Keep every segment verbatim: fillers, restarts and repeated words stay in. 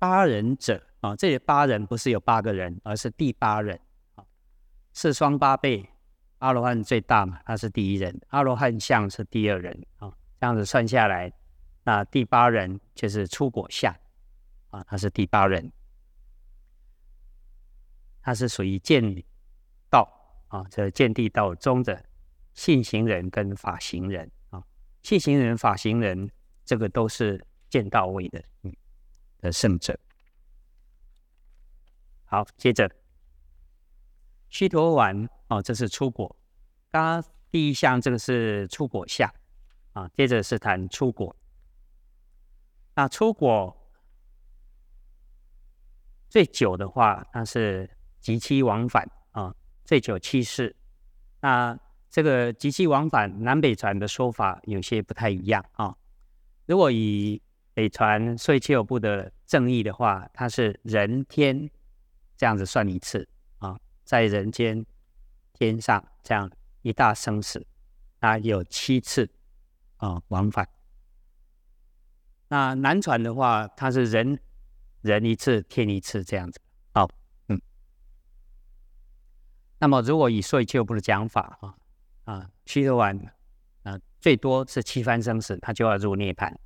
八人者啊，这里八人不是有八个人，而是第八人啊，四双八倍，阿罗汉最大嘛，他是第一人，阿罗汉相是第二人啊，这样子算下来，那第八人就是出果相啊，他是第八人，他是属于见道啊，这见地道中的信行人跟法行人啊，信行人、法行人，这个都是见道位的嗯的圣者。好，接着须陀洹哦，这是出果。刚刚第一项这个是出果相啊，接着是谈出果。那出果最久的话，它是即期往返啊，最久七世。那这个即期往返，南北传的说法有些不太一样啊。如果以北传岁切有部的正义的话，它是人天这样子算一次啊，在人间天上这样一大生死，那有七次啊往返。那南传的话，它是人人一次，天一次这样子。好，嗯。那么如果以岁切有部的讲法啊啊，须陀洹啊最多是七番生死，它就要入涅槃。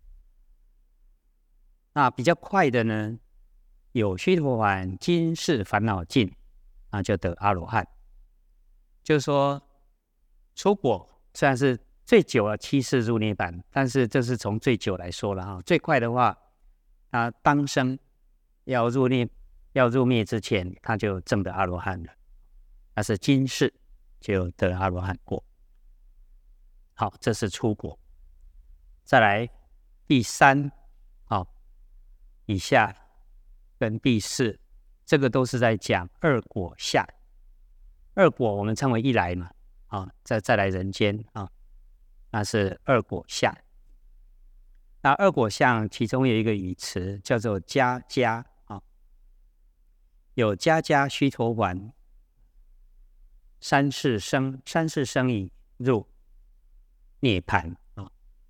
那比较快的呢，有须陀洹今世烦恼尽，那就得阿罗汉。就是说，出果虽然是最久了七世入涅槃，但是这是从最久来说了哈。最快的话，他当生要入涅要入灭之前，他就证得阿罗汉了。那是今世就得阿罗汉果。好，这是出果。再来第三，好，以下跟第四，这个都是在讲二果相。二果我们称为一来嘛，啊，再再来人间啊，那是二果相。那二果相其中有一个语词叫做迦迦啊，有迦迦须陀洹，三世生，三世生已入涅槃啊。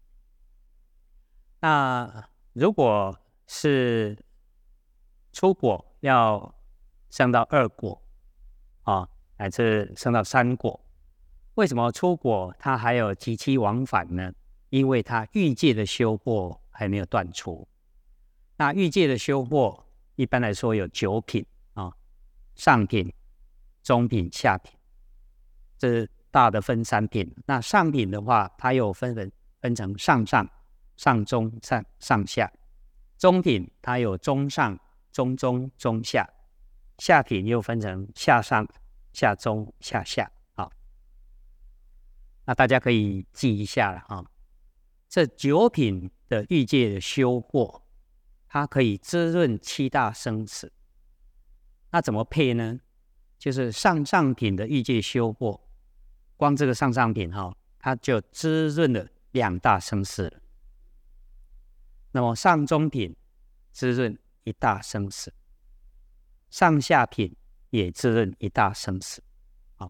那如果是出果要升到二果啊，乃至升到三果，为什么出果它还有即期往返呢？因为它欲界的修惑还没有断除。那欲界的修惑一般来说有九品啊，上品、中品、下品，这大的分三品。那上品的话，它又分分分成上上、上中、上上下。中品它有中上、中中、中下。下品又分成下上、下中、下下。好，那大家可以记一下了啊。这九品的欲界的修惑，它可以滋润七大生死。那怎么配呢？就是上上品的欲界修惑，光这个上上品哈，它就滋润了两大生死了。那么上中品滋润一大生死，上下品也滋润一大生死。好，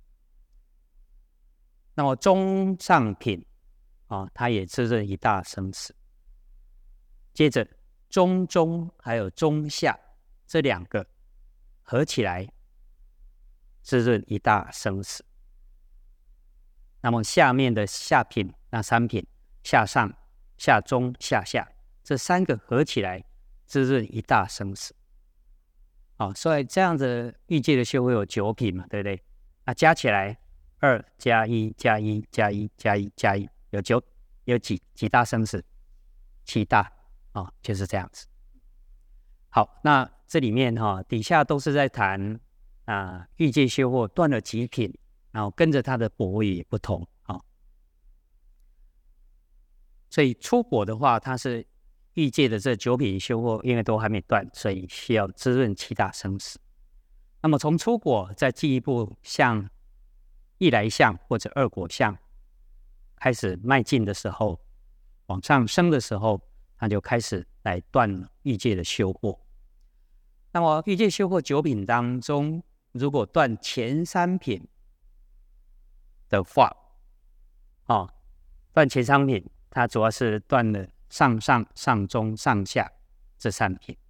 那么中上品啊，它也滋润一大生死。接着中中还有中下这两个合起来滋润一大生死。那么下面的下品那三品，下上、下中、下下这三个合起来滋润一大生死。好，所以这样子欲界的修会有九品嘛，对不对？那加起来二加一加一加一加一加一，有九，有几几大生死？七大啊、哦，就是这样子。好，那这里面哈、哦，底下都是在谈啊，欲界修惑断了几品，然后跟着它的果也不同啊、哦。所以出果的话，它是欲界的这九品修惑，因为都还没断，所以需要滋润七大生死。那么从出果再进一步向一来相或者二果相开始迈进的时候，往上升的时候，它就开始来断欲界的修惑。那么欲界修惑九品当中，如果断前三品的话，哦，断前三品，它主要是断了上上、上中、上下这三品。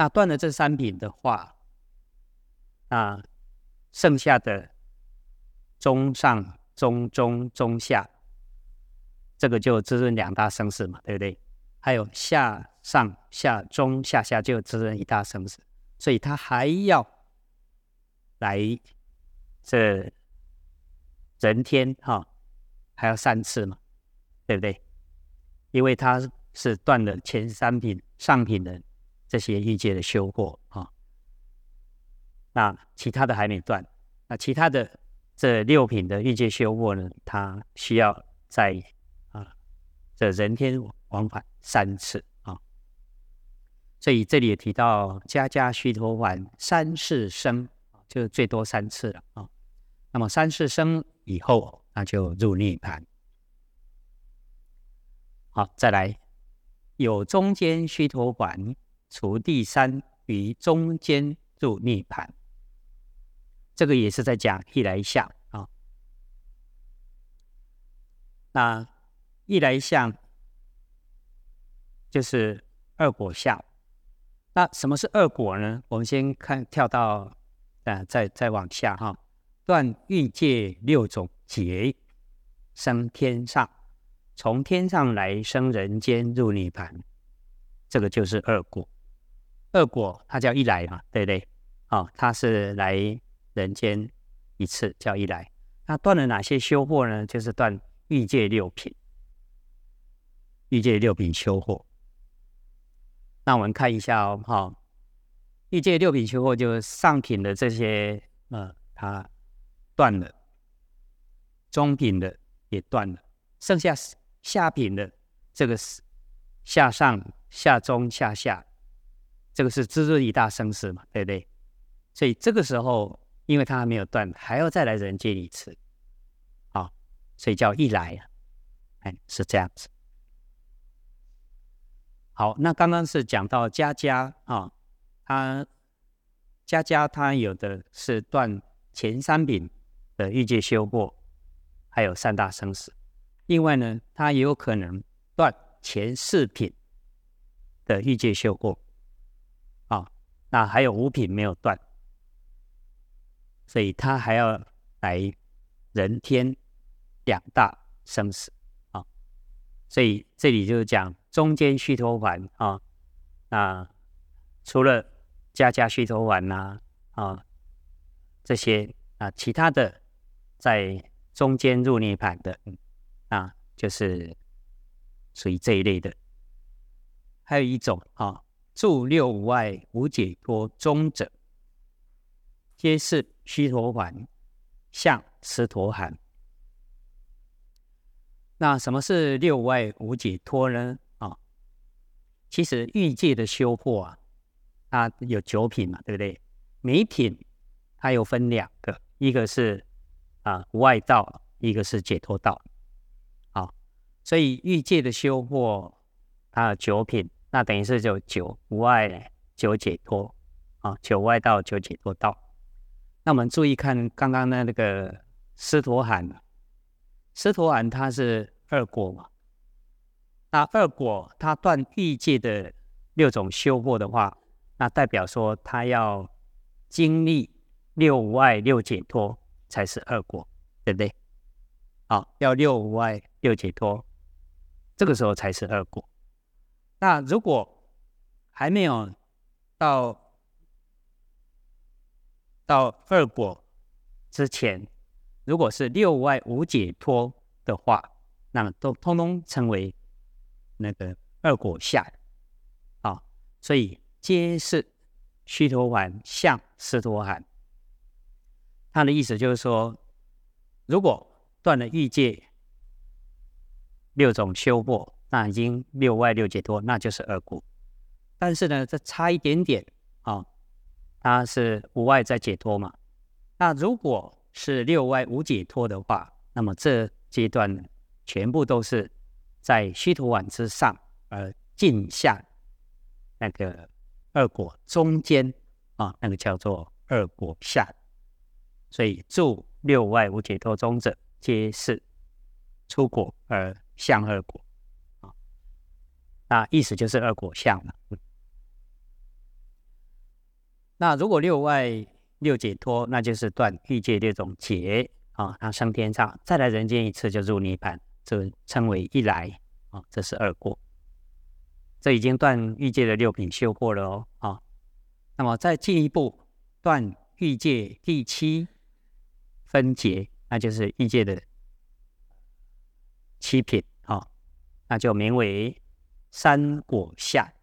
那断了这三品的话，那剩下的中上、中中、中下，这个就滋润两大生死嘛，对不对？还有下上下中下下就滋润一大生死，所以他还要来这人天哈、哦，还要三次嘛，对不对？因为他是断了前三品上品的这些欲界的修惑啊、哦，那其他的还没断，那其他的这六品的欲界修惑呢，他需要在啊这人天往返三次啊、哦，所以这里也提到家家须陀洹三世生，就最多三次了啊、哦。那么三世生以后，那就入涅槃。好，再来，有中间须陀洹，除第三于中间入涅槃。这个也是在讲一来相啊。那一来相就是二果相。那什么是二果呢？我们先看跳到呃，再再往下哈，断欲界六种劫，升天上，从天上来生人间入涅槃，这个就是二果。二果它叫一来嘛，对不对？哦，它是来人间一次叫一来。那断了哪些修惑呢？就是断欲界六品，欲界六品修惑。那我们看一下哦，哈、哦，欲界六品修惑就是上品的这些，呃，它断了，中品的也断了，剩下下品的这个下上、下中、下下，这个是滋润一大生死嘛，对不对？所以这个时候，因为它还没有断，还要再来人间一次，啊、哦，所以叫一来啊，哎，是这样子。好，那刚刚是讲到家家啊，他家家他有的是断前三品的欲界修惑，还有三大生死。另外呢，他也有可能断前四品的欲界修惑啊，那还有五品没有断，所以他还要来人天两大生死啊。所以这里就是讲中间须陀洹啊，那除了家家须陀洹呐啊这些啊，其他的在中间入涅槃的啊，就是属于这一类的。还有一种啊，住六无碍无解脱中者，皆是须陀洹相斯陀含。那什么是六无碍无解脱呢？啊，其实欲界的修惑啊，它有九品嘛，对不对？每一品它又分两个，一个是啊无碍道，一个是解脱道。啊，所以欲界的修惑它有九品，那等于是就九无碍、九解脱啊，九无碍道、九解脱道。那我们注意看刚刚的那个斯陀含。斯陀含它是二果嘛，那二果它断欲界的六种修惑的话，那代表说它要经历六无碍六解脱才是二果，对不对？好，要六无碍六解脱，这个时候才是二果。那如果还没有到到二果之前，如果是六无碍无解脱的话，那么都通通称为那个二果下啊，所以皆是须陀洹相斯陀含。他的意思就是说，如果断了欲界六种修惑，那已经六无碍六解脱，那就是二果。但是呢，这差一点点啊，它是无碍在解脱嘛。那如果是六无碍无解脱的话，那么这阶段呢，全部都是在须陀洹之上，而尽下那个二果中间啊，那个叫做二果下。所以住六无碍无解脱中者，皆是出果而相二果啊。那意思就是二果相了。 那如果六外六解脱，那就是断欲界六种劫啊，他升天上，再来人间一次就入涅槃，这称为一来啊，这是二过。这已经断欲界的六品修过了哦啊。那么再进一步断欲界第七分劫，那就是欲界的七品啊，那就名为三果下